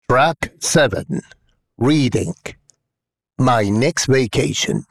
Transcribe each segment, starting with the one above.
Track 7. Reading. My next vacation.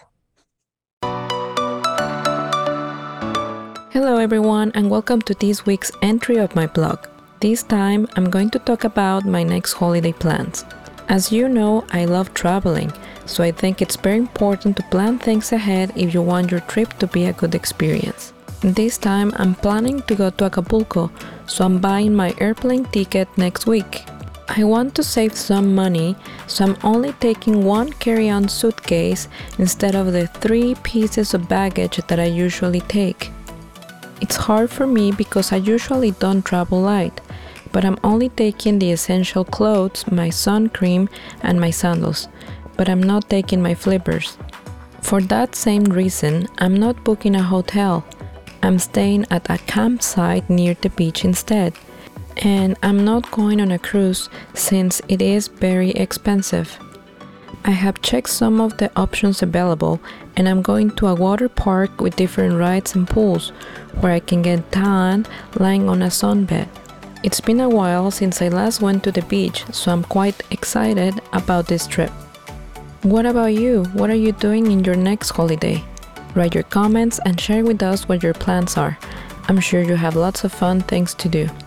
Hello everyone and welcome to this week's entry of my blog. This time I'm going to talk about my next holiday plans. As you know, I love traveling, so I think it's very important to plan things ahead if you want your trip to be a good experience. This time I'm planning to go to Acapulco, so I'm buying my airplane ticket next week. I want to save some money, so I'm only taking one carry-on suitcase instead of the 3 pieces of baggage that I usually take. It's hard for me because I usually don't travel light, but I'm only taking the essential clothes, my sun cream, and my sandals, but I'm not taking my flippers. For that same reason, I'm not booking a hotel. I'm staying at a campsite near the beach instead. And I'm not going on a cruise since it is very expensive. I have checked some of the options available and I'm going to a water park with different rides and pools where I can get tan lying on a sunbed. It's been a while since I last went to the beach, so I'm quite excited about this trip. What about you? What are you doing in your next holiday? Write your comments and share with us what your plans are. I'm sure you have lots of fun things to do.